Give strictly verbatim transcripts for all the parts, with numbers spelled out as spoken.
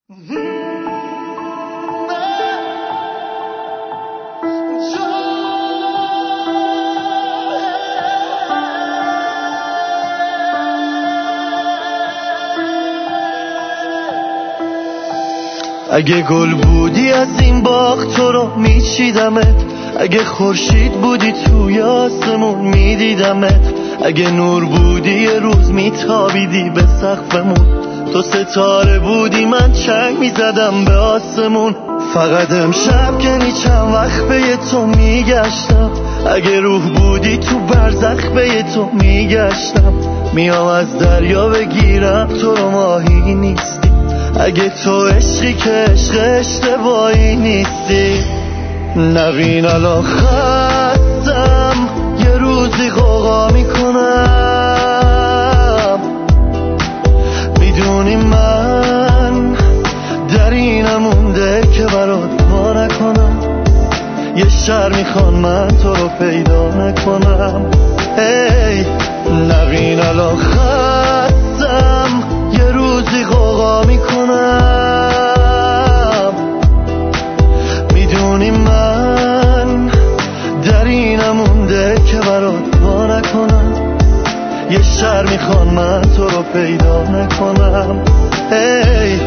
اگه گل بودی از این باغ تو رو میچیدمت، اگه خورشید بودی توی آسمون میدیدمت، اگه نور بودی یه روز میتابیدی به سقفمون، تو ستاره بودی من چنگ میزدم به آسمون. فقط امشب که چند وقت به تو میگشتم، اگه روح بودی تو برزخ به تو میگشتم، میام از دریا بگیرم تو رو ماهی نیستی، اگه تو عشقی که عشق اشتباهی نیستی. نبین الان خستم یه روزی غوغا میکنم، میدونی من در اینم مونده که برات پا نکنم، یه شهر میخوان من تو رو پیدا نکنم. هی نبین الان خستم یه روزی غوغا میکنم، میدونی من در اینم مونده که برات پا نکنم، یه شهر میخوان من تو رو پیدا نکنم. هی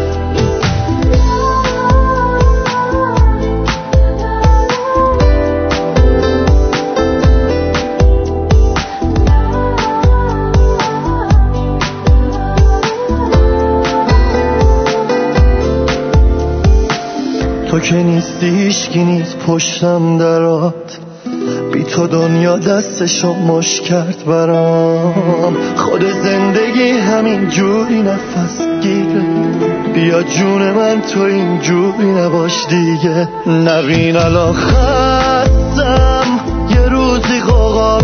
تو که نیستی هیچکی نیست پشتم درات، بی تو دنیا دستشو مش کرد برام، خود زندگی همین جوری نفس گیره، بیا جون من تو این جوری نباش دیگه. نبین الان خستم یه روزی غوغا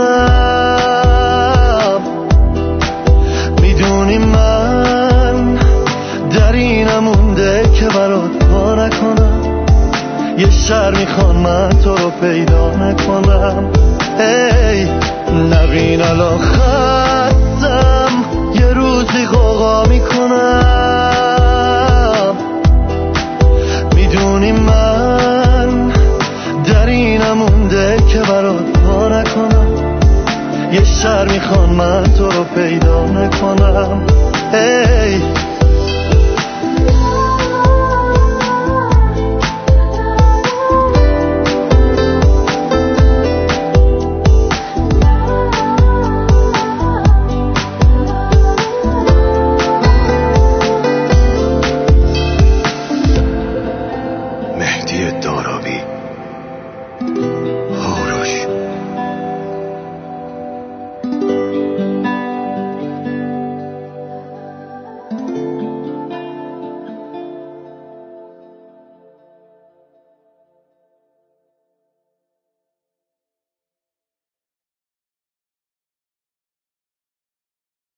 میکنم، میدونی من در اینم مونده که برات پا نکنم، یه شهر میخوان من تو رو پیدا نکنم. ای نبین الان خستم یه روزی غوغا میکنم، میدونی من در اینم مونده که برات پا نکنم، یه شهر میخوان من تو رو پیدا نکنم.